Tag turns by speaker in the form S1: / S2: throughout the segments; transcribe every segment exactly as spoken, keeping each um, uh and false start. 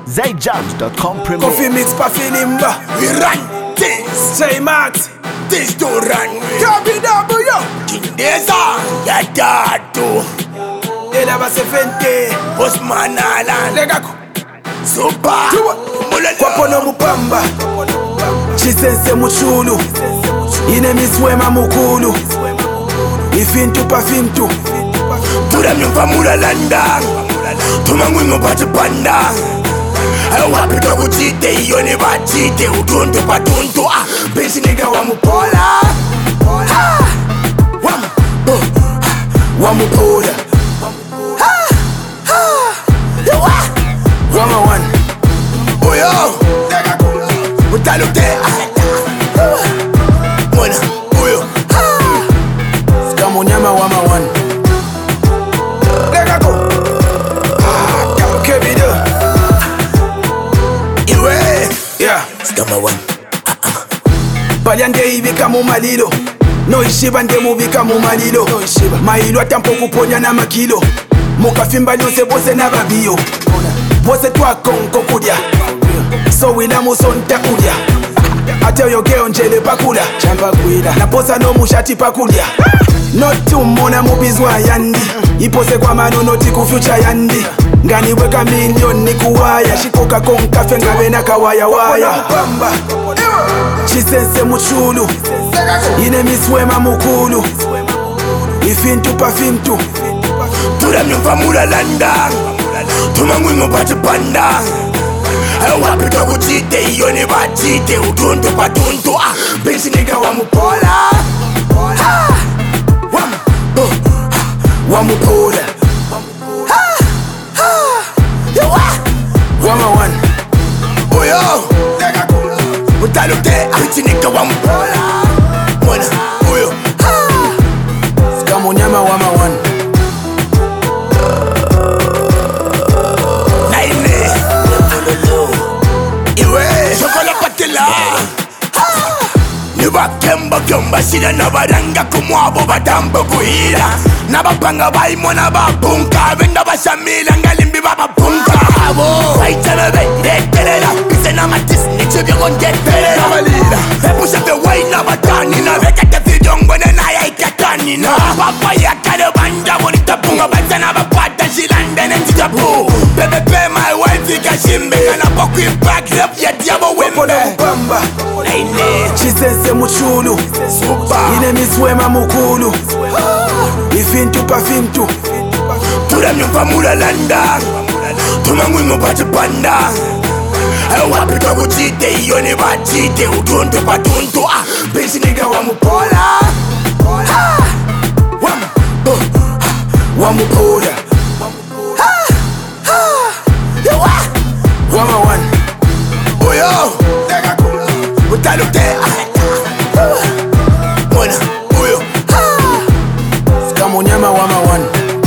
S1: Zayjams dot com Premier.
S2: Coffee mix pa filimba.
S3: We run this.
S2: Say Max.
S3: This to run with.
S2: Copy double yo.
S3: Kindeza. Ya dadu.
S2: Ela ba se fente.
S3: Bosman Alan.
S2: Legako.
S3: Super.
S2: Kwapo no mupamba. Chisense muchulu. Ine miswema mukulu. Ifintu pa fintu.
S3: Tura mnyumva mula landang. Tumangwingo pati pandang. Wapika kutite iyo ni batite. Utuntu patuntu ah. Besi nigga wamupola. Wamu Wamupola.
S2: Wama one.
S3: Oyo Utalute Mwana Oyo
S2: Skamunyama wama one. Legako. Kebido.
S3: Iwe
S2: Yeah.
S3: Skama one.
S2: Balyande ibika mu malilo. No ishiba nde mubika mu malilo. Mailo atampo kuponya na makilo. Mukafimba nyose bose na babiyo. Bose twakonko kudya. So wina musonta kudya. Ate oyogeo njele pakula. Chamba kwila. Naposa no mushati pakudya. Not mona mubizwa yandi. Ipose kwa manu noti ku future yandi. Ngani weka million ni kuwaya. Shikoka konka fenga bena kawaya waya. Chisense muchulu. Ine miswema mukulu. Ifintu pa fintu.
S3: Tura mnyumva mula landang. Tumangwingo pati pandang. Wapika kutite iyo ni batite. Utuntu patuntu ah. Besi nigga wamupola. Wamu Wamupola.
S2: Wama one.
S3: Oyo Utalute Besi nigga wamupola. Mwana Oyo
S2: Skamunyama wama one.
S3: Naine Iwe Shokola patela Nibakemba kyomba sila nabaranga kumwabo batambo kuhila Nabapanga baimona babunka Venda bashamila ngalimbi bababunka Abo Waitana vendetelela Kise na matisi nichivyo kondetelela Nabalila Epusha fe waina batani na vekate fidongwene na ya ikatani na Papa ya kade banja bonita bunga Batana babata shilande nentitapu Pepepe my wife ikashimbe Kana poku impact left ya diabo wembe
S2: Pamba.
S3: Naine
S2: Chisense muchulu.
S3: Super
S2: Ine miswema mukulu. Ifintu pa fintu.
S3: Tura mnyumva mula landang. Tumangwingo pati pandang. Wapika kutite iyo ni batite. Utuntu patuntu ah. Besi nigga wamupola. Wamu
S2: Wamupola. Wama one.
S3: Oyo Utalute Mwana Oyo
S2: Skamunyama wama one.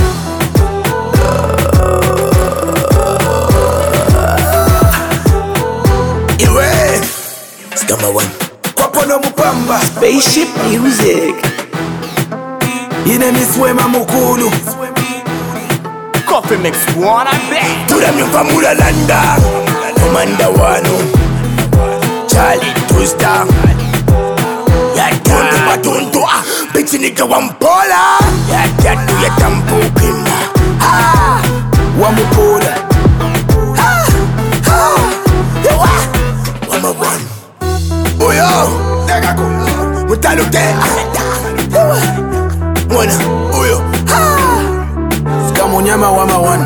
S3: Iwe Skama one.
S2: Kwapo no mupamba.
S4: Spaceship music.
S2: Ine miswema mukulu.
S1: Coffee mix one I bet.
S3: Tura mnyumva mula landang. Komanda wanu Charlie Tusta Yatuntu patuntu ah. Bitch nigga wampola Yatatu yatampu kimba
S2: Wamupola.
S3: Wama one Oyo Mutalute Mwana Oyo
S2: Skamunyama wama one.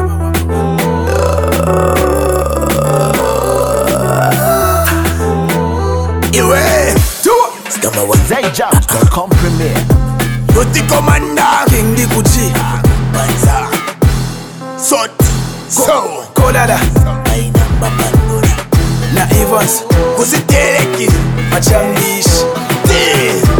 S3: Iwe Skama one.
S1: Zayjams dot com Premier.
S3: Yuti komanda
S2: King di Gucci.
S3: Banza Sot So
S2: Kolada.
S3: Aina mapandura
S2: Na Evans.
S3: Kusiteleki
S2: Machambish.
S3: Ti